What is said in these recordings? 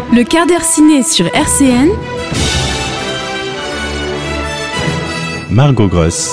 Le quart d'heure ciné sur RCN. Margot Gross.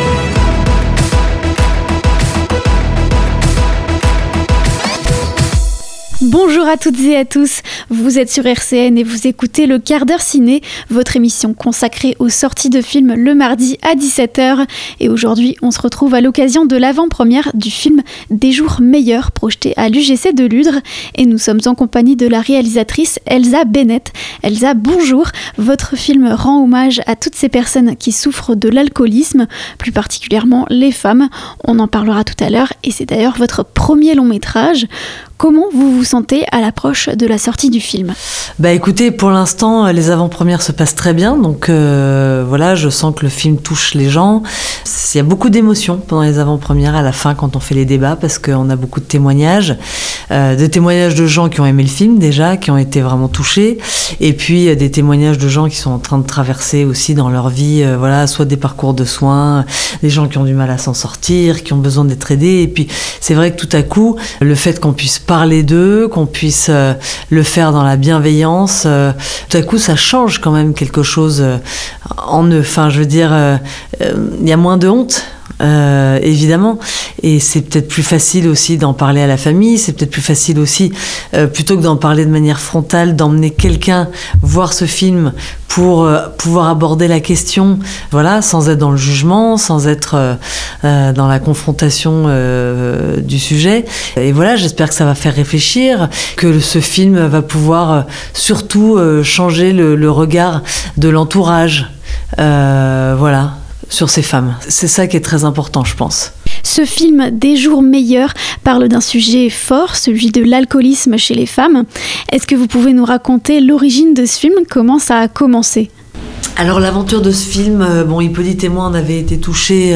Bonjour à toutes et à tous, vous êtes sur RCN et vous écoutez le quart d'heure ciné, votre émission consacrée aux sorties de films le mardi à 17h. Et aujourd'hui, on se retrouve à l'occasion de l'avant-première du film Des jours meilleurs, projeté à l'UGC de Ludre. Et nous sommes en compagnie de la réalisatrice Elsa Bennett. Elsa, bonjour. Votre film rend hommage à toutes ces personnes qui souffrent de l'alcoolisme, plus particulièrement les femmes. On en parlera tout à l'heure et c'est d'ailleurs votre premier long métrage. Comment vous vous sentez à l'approche de la sortie du film ? Écoutez, pour l'instant, les avant-premières se passent très bien. Donc voilà, je sens que le film touche les gens. Il y a beaucoup d'émotions pendant les avant-premières, à la fin, quand on fait les débats, parce qu'on a beaucoup de témoignages de gens qui ont aimé le film déjà, qui ont été vraiment touchés. Et puis des témoignages de gens qui sont en train de traverser aussi dans leur vie, soit des parcours de soins, des gens qui ont du mal à s'en sortir, qui ont besoin d'être aidés. Et puis c'est vrai que tout à coup, le fait qu'on puisse parler d'eux, qu'on puisse le faire dans la bienveillance, tout à coup ça change quand même quelque chose en eux. Enfin, je veux dire, il y a moins de honte. Évidemment, et c'est peut-être plus facile aussi d'en parler à la famille, c'est peut-être plus facile aussi, plutôt que d'en parler de manière frontale, d'emmener quelqu'un voir ce film pour pouvoir aborder la question, sans être dans le jugement, sans être dans la confrontation du sujet. Et j'espère que ça va faire réfléchir, que ce film va pouvoir surtout changer le regard de l'entourage, sur ces femmes. C'est ça qui est très important, je pense. Ce film, Des jours meilleurs, parle d'un sujet fort, celui de l'alcoolisme chez les femmes. Est-ce que vous pouvez nous raconter l'origine de ce film ? Comment ça a commencé ? Alors l'aventure de ce film, Hippolyte et moi on avait été touchés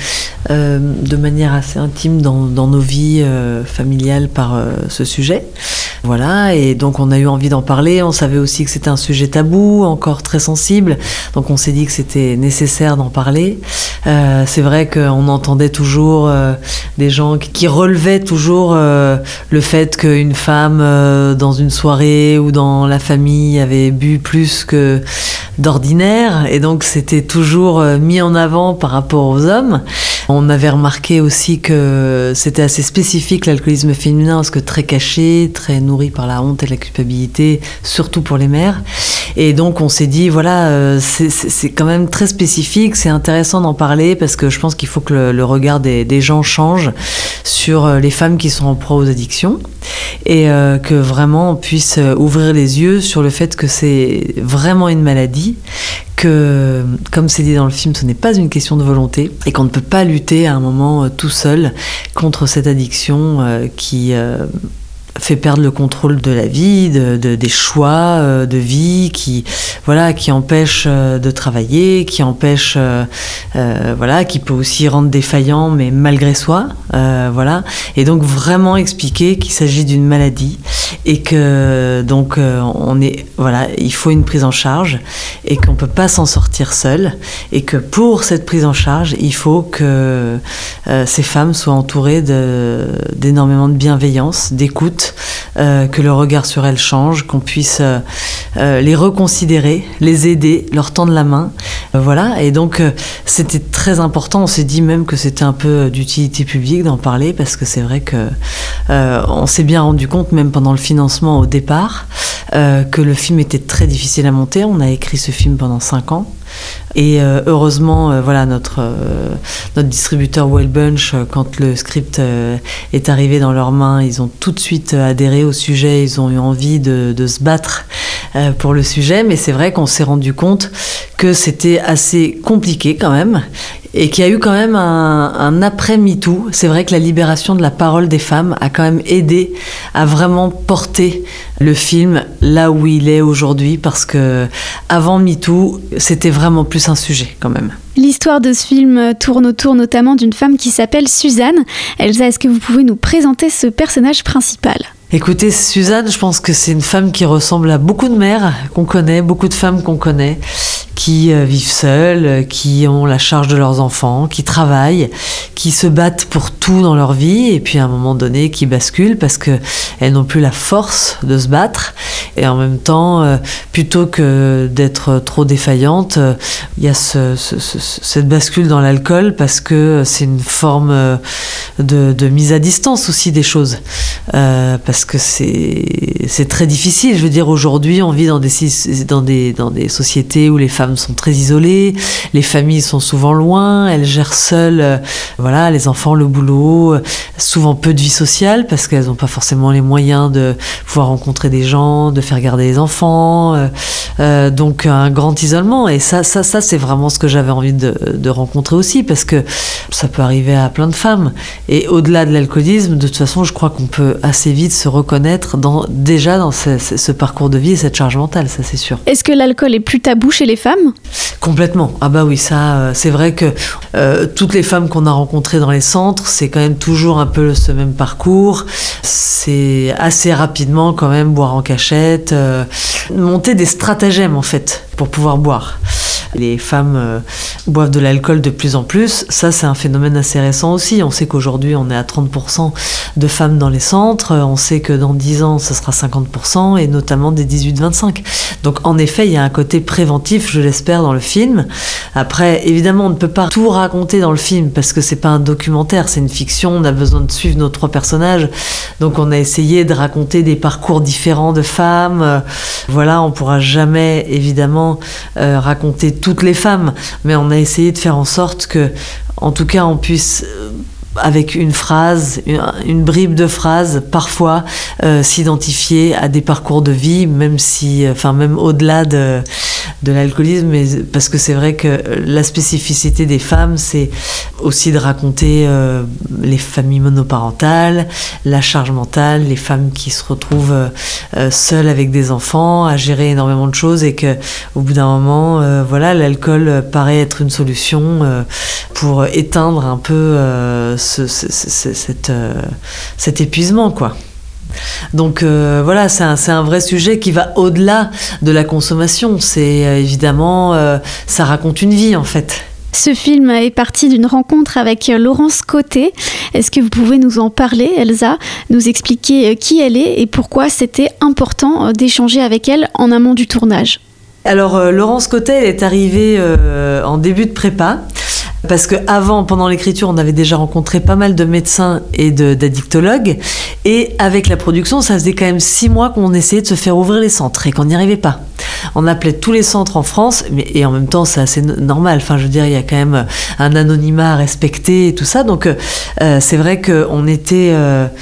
de manière assez intime dans nos vies familiales par ce sujet. Voilà, et donc on a eu envie d'en parler. On savait aussi que c'était un sujet tabou, encore très sensible, donc on s'est dit que c'était nécessaire d'en parler. C'est vrai qu'on entendait toujours des gens qui relevaient toujours le fait qu'une femme dans une soirée ou dans la famille avait bu plus que d'ordinaire, et donc c'était toujours mis en avant par rapport aux hommes. On avait remarqué aussi que c'était assez spécifique l'alcoolisme féminin, parce que très caché, très nourri par la honte et la culpabilité, surtout pour les mères. Et donc on s'est dit, c'est quand même très spécifique, c'est intéressant d'en parler, parce que je pense qu'il faut que le regard des gens change sur les femmes qui sont en proie aux addictions, et que vraiment on puisse ouvrir les yeux sur le fait que c'est vraiment une maladie, que, comme c'est dit dans le film, ce n'est pas une question de volonté, et qu'on ne peut pas lutter à un moment tout seul contre cette addiction qui fait perdre le contrôle de la vie, des choix de vie, qui empêche de travailler, qui empêche, qui peut aussi rendre défaillant, mais malgré soi, Et donc vraiment expliquer qu'il s'agit d'une maladie, et que donc il faut une prise en charge, et qu'on peut pas s'en sortir seul, et que pour cette prise en charge, il faut que ces femmes soient entourées d'énormément de bienveillance, d'écoute, que le regard sur elles change, qu'on puisse les reconsidérer, les aider, leur tendre la main. Et donc c'était très important. On s'est dit même que c'était un peu d'utilité publique d'en parler, parce que c'est vrai que on s'est bien rendu compte, même pendant le financement au départ, que le film était très difficile à monter. On a écrit ce film pendant 5 ans. Et heureusement, notre distributeur Wild Bunch, quand le script est arrivé dans leurs mains, ils ont tout de suite adhéré au sujet. Ils ont eu envie de se battre pour le sujet, mais c'est vrai qu'on s'est rendu compte que c'était assez compliqué quand même, et qu'il y a eu quand même un après MeToo. C'est vrai que la libération de la parole des femmes a quand même aidé à vraiment porter le film là où il est aujourd'hui, parce que avant MeToo, c'était vraiment plus un sujet quand même. L'histoire de ce film tourne autour notamment d'une femme qui s'appelle Suzanne. Elsa, est-ce que vous pouvez nous présenter ce personnage principal ? Écoutez, Suzanne, je pense que c'est une femme qui ressemble à beaucoup de mères qu'on connaît, beaucoup de femmes qu'on connaît, qui vivent seules, qui ont la charge de leurs enfants, qui travaillent, qui se battent pour tout dans leur vie, et puis à un moment donné qui basculent parce qu'elles n'ont plus la force de se battre. Et en même temps, plutôt que d'être trop défaillante, il y a cette bascule dans l'alcool parce que c'est une forme de mise à distance aussi des choses. Parce que c'est très difficile. Je veux dire, aujourd'hui, on vit dans des sociétés où les femmes sont très isolées, les familles sont souvent loin, elles gèrent seules les enfants, le boulot, souvent peu de vie sociale parce qu'elles n'ont pas forcément les moyens de pouvoir rencontrer des gens, de faire garder les enfants, donc un grand isolement. Et ça c'est vraiment ce que j'avais envie de rencontrer aussi, parce que ça peut arriver à plein de femmes. Et au-delà de l'alcoolisme, de toute façon, je crois qu'on peut assez vite se reconnaître déjà dans ce parcours de vie et cette charge mentale, ça c'est sûr. Est-ce que l'alcool est plus tabou chez les femmes ? Complètement. Ah bah oui, ça, c'est vrai que toutes les femmes qu'on a rencontrées dans les centres, c'est quand même toujours un peu ce même parcours. C'est assez rapidement quand même boire en cachette, monter des stratagèmes en fait pour pouvoir boire. Les femmes boivent de l'alcool de plus en plus. Ça, c'est un phénomène assez récent aussi. On sait qu'aujourd'hui, on est à 30% de femmes dans les centres. On sait que dans 10 ans, ce sera 50%, et notamment des 18-25. Donc, en effet, il y a un côté préventif, je l'espère, dans le film. Après, évidemment, on ne peut pas tout raconter dans le film parce que c'est pas un documentaire, c'est une fiction. On a besoin de suivre nos 3 personnages. Donc, on a essayé de raconter des parcours différents de femmes. Voilà, on pourra jamais, évidemment, raconter toutes les femmes, mais on a essayé de faire en sorte que, en tout cas, on puisse, avec une phrase, une bribe de phrase, parfois s'identifier à des parcours de vie, même au-delà de l'alcoolisme, mais parce que c'est vrai que la spécificité des femmes, c'est aussi de raconter les familles monoparentales, la charge mentale, les femmes qui se retrouvent seules avec des enfants, à gérer énormément de choses, et que au bout d'un moment, l'alcool paraît être une solution pour éteindre un peu cet épuisement, quoi. Donc c'est un vrai sujet qui va au-delà de la consommation. C'est évidemment, ça raconte une vie en fait. Ce film est parti d'une rencontre avec Laurence Côté. Est-ce que vous pouvez nous en parler, Elsa, nous expliquer qui elle est et pourquoi c'était important d'échanger avec elle en amont du tournage ? Alors Laurence Côté, elle est arrivée en début de prépa. Parce qu'avant, pendant l'écriture, on avait déjà rencontré pas mal de médecins et d'addictologues. Et avec la production, ça faisait quand même 6 mois qu'on essayait de se faire ouvrir les centres et qu'on n'y arrivait pas. On appelait tous les centres en France, et en même temps, c'est assez normal. Enfin, je veux dire, il y a quand même un anonymat à respecter et tout ça. Donc, c'est vrai qu'on était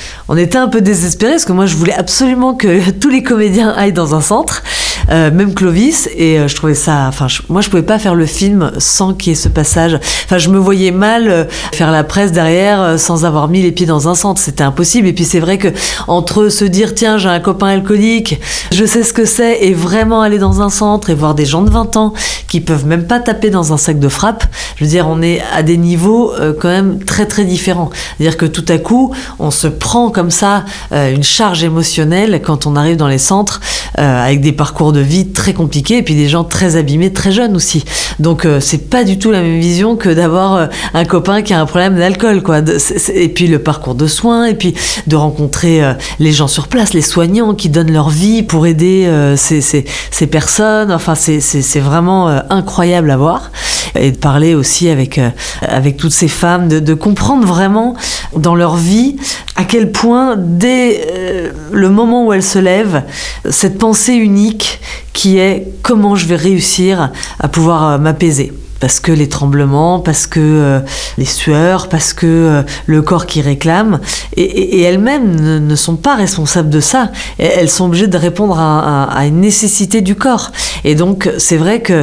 un peu désespérés, parce que moi, je voulais absolument que tous les comédiens aillent dans un centre, même Clovis. Et je trouvais ça... moi, je pouvais pas faire le film sans qu'il y ait ce passage. Je me voyais mal faire la presse derrière sans avoir mis les pieds dans un centre. C'était impossible. Et puis, c'est vrai que entre se dire, tiens, j'ai un copain alcoolique, je sais ce que c'est, et vraiment aller dans un centre et voir des gens de 20 ans qui peuvent même pas taper dans un sac de frappe, je veux dire, on est à des niveaux quand même très très différents. C'est-à-dire que tout à coup, on se prend comme ça une charge émotionnelle quand on arrive dans les centres avec des parcours de vie très compliqués, et puis des gens très abîmés, très jeunes aussi. Donc c'est pas du tout la même vision que d'avoir un copain qui a un problème d'alcool, quoi. Et puis le parcours de soins, et puis de rencontrer les gens sur place, les soignants qui donnent leur vie pour aider ces personnes. Enfin, c'est vraiment incroyable à voir. Et de parler aussi avec toutes ces femmes, de comprendre vraiment dans leur vie à quel point, dès le moment où elles se lèvent, cette pensée unique qui est « comment je vais réussir à pouvoir m'apaiser ?» Parce que les tremblements, parce que les sueurs, parce que le corps qui réclame. Et elles-mêmes ne sont pas responsables de ça. Elles sont obligées de répondre à une nécessité du corps. Et donc, c'est vrai que...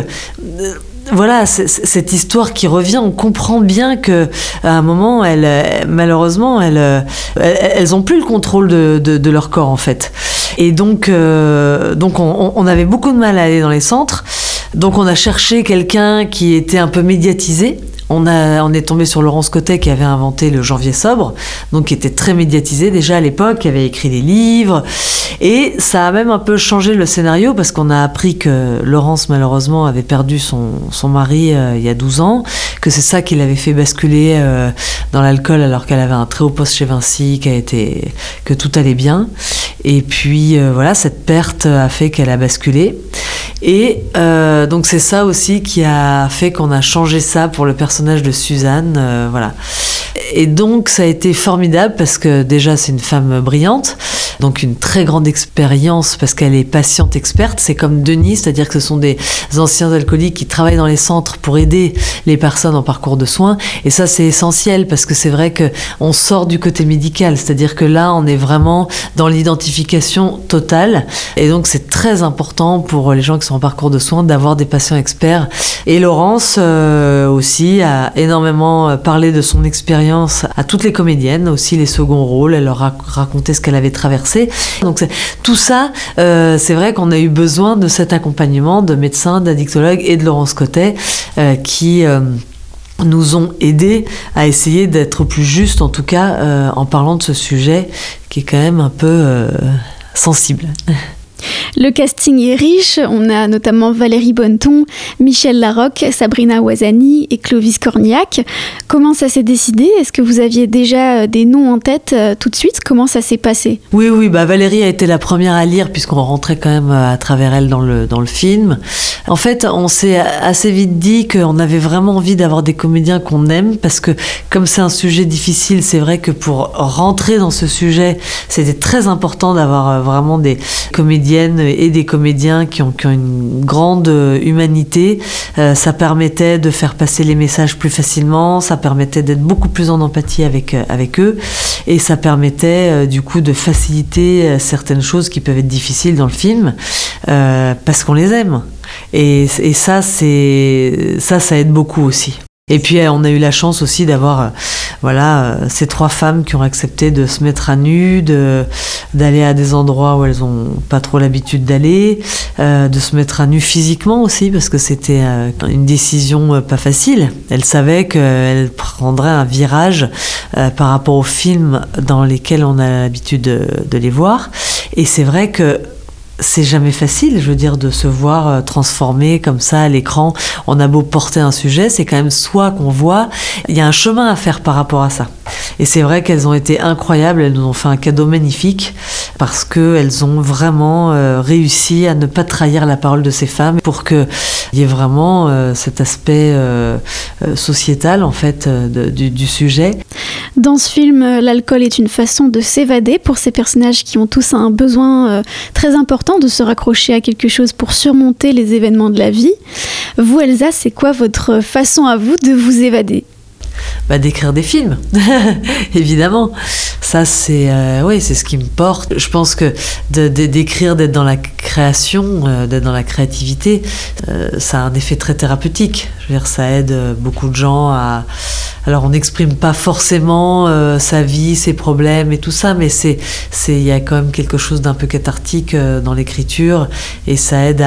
cette histoire qui revient, on comprend bien que à un moment, malheureusement, elles ont plus le contrôle de leur corps en fait. Et donc on avait beaucoup de mal à aller dans les centres. Donc on a cherché quelqu'un qui était un peu médiatisé. On est tombé sur Laurence Côté qui avait inventé le Janvier sobre, donc qui était très médiatisé déjà à l'époque, qui avait écrit des livres. Et ça a même un peu changé le scénario, parce qu'on a appris que Laurence, malheureusement, avait perdu son mari il y a 12 ans, que c'est ça qui l'avait fait basculer dans l'alcool alors qu'elle avait un très haut poste chez Vinci, que tout allait bien. Et puis voilà, cette perte a fait qu'elle a basculé. Et donc c'est ça aussi qui a fait qu'on a changé ça pour le personnage de Suzanne, voilà. Et donc ça a été formidable parce que déjà c'est une femme brillante, donc une très grande expérience parce qu'elle est patiente experte. C'est comme Denis, c'est-à-dire que ce sont des anciens alcooliques qui travaillent dans les centres pour aider les personnes en parcours de soins. Et ça c'est essentiel parce que c'est vrai qu'on sort du côté médical, c'est-à-dire que là on est vraiment dans l'identification totale. Et donc c'est très important pour les gens qui sont en parcours de soins d'avoir des patients experts. Et Laurence aussi a énormément parlé de son expérience à toutes les comédiennes, aussi les seconds rôles. Elle leur a raconté ce qu'elle avait traversé. Donc tout ça, c'est vrai qu'on a eu besoin de cet accompagnement de médecins, d'addictologues et de Laurence Cottet qui nous ont aidés à essayer d'être plus justes, en tout cas en parlant de ce sujet qui est quand même un peu sensible. Le casting est riche, on a notamment Valérie Bonneton, Michel Larocque, Sabrina Ouazani et Clovis Cornillac. Comment ça s'est décidé ? Est-ce que vous aviez déjà des noms en tête tout de suite ? Comment ça s'est passé ? Oui, Valérie a été la première à lire puisqu'on rentrait quand même à travers elle dans le film. En fait, on s'est assez vite dit qu'on avait vraiment envie d'avoir des comédiens qu'on aime parce que comme c'est un sujet difficile, c'est vrai que pour rentrer dans ce sujet, c'était très important d'avoir vraiment des comédiennes et des comédiens qui ont une grande humanité. Ça permettait de faire passer les messages plus facilement, ça permettait d'être beaucoup plus en empathie avec eux et ça permettait du coup de faciliter certaines choses qui peuvent être difficiles dans le film parce qu'on les aime. Et ça aide beaucoup aussi. Et puis on a eu la chance aussi d'avoir ces 3 femmes qui ont accepté de se mettre à nu, d'aller à des endroits où elles n'ont pas trop l'habitude d'aller, de se mettre à nu physiquement aussi parce que c'était une décision pas facile. Elles savaient qu'elles prendraient un virage par rapport aux films dans lesquels on a l'habitude de les voir. Et c'est vrai que c'est jamais facile, je veux dire, de se voir transformé comme ça à l'écran. On a beau porter un sujet, c'est quand même soi qu'on voit. Il y a un chemin à faire par rapport à ça. Et c'est vrai qu'elles ont été incroyables, elles nous ont fait un cadeau magnifique parce qu'elles ont vraiment réussi à ne pas trahir la parole de ces femmes pour qu'il y ait vraiment cet aspect sociétal en fait du sujet. Dans ce film, l'alcool est une façon de s'évader pour ces personnages qui ont tous un besoin très important de se raccrocher à quelque chose pour surmonter les événements de la vie. Vous, Elsa, c'est quoi votre façon à vous de vous évader ? D'écrire des films, évidemment. Ça, c'est ce qui me porte. Je pense que d'écrire, d'être dans la création, d'être dans la créativité, ça a un effet très thérapeutique. Je veux dire, ça aide beaucoup de gens à... Alors, on n'exprime pas forcément sa vie, ses problèmes et tout ça, mais il y a quand même quelque chose d'un peu cathartique dans l'écriture et ça aide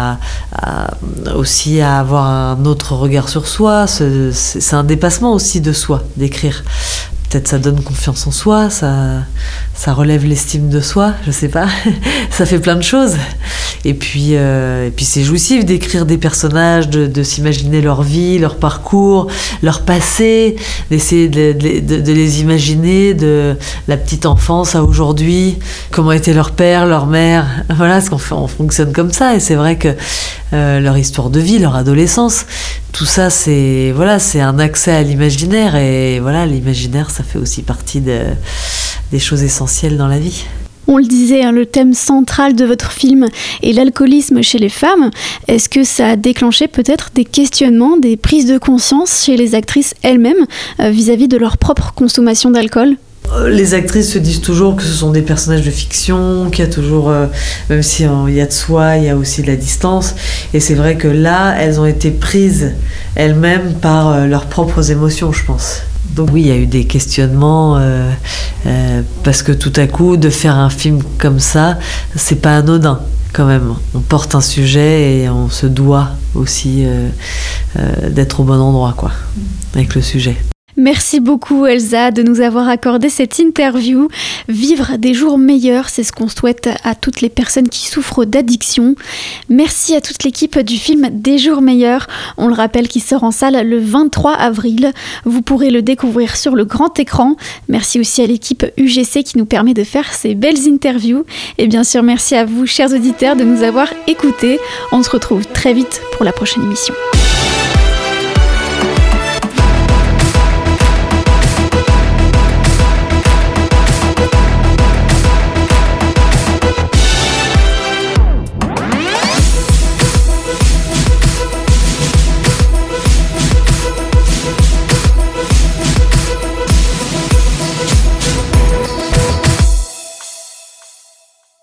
aussi à avoir un autre regard sur soi. C'est un dépassement aussi de soi, d'écrire. Peut-être ça donne confiance en soi, ça relève l'estime de soi, je sais pas. Ça fait plein de choses. Et puis c'est jouissif d'écrire des personnages, de s'imaginer leur vie, leur parcours, leur passé, d'essayer de les imaginer de la petite enfance à aujourd'hui, comment était leur père, leur mère. Voilà, ce qu'on fait, on fonctionne comme ça. Et c'est vrai que leur histoire de vie, leur adolescence, tout ça, c'est un accès à l'imaginaire. Et voilà, l'imaginaire, ça fait aussi partie des choses essentielles dans la vie. On le disait, le thème central de votre film est l'alcoolisme chez les femmes. Est-ce que ça a déclenché peut-être des questionnements, des prises de conscience chez les actrices elles-mêmes vis-à-vis de leur propre consommation d'alcool ? Les actrices se disent toujours que ce sont des personnages de fiction, qu'il y a toujours, même s'il y a de soi, il y a aussi de la distance. Et c'est vrai que là, elles ont été prises elles-mêmes par leurs propres émotions, je pense. Donc oui, il y a eu des questionnements parce que tout à coup, de faire un film comme ça, c'est pas anodin quand même. On porte un sujet et on se doit aussi d'être au bon endroit, quoi, avec le sujet. Merci beaucoup Elsa de nous avoir accordé cette interview. Vivre des jours meilleurs, c'est ce qu'on souhaite à toutes les personnes qui souffrent d'addiction. Merci à toute l'équipe du film Des jours meilleurs. On le rappelle qu'il sort en salle le 23 avril. Vous pourrez le découvrir sur le grand écran. Merci aussi à l'équipe UGC qui nous permet de faire ces belles interviews. Et bien sûr, merci à vous, chers auditeurs, de nous avoir écoutés. On se retrouve très vite pour la prochaine émission.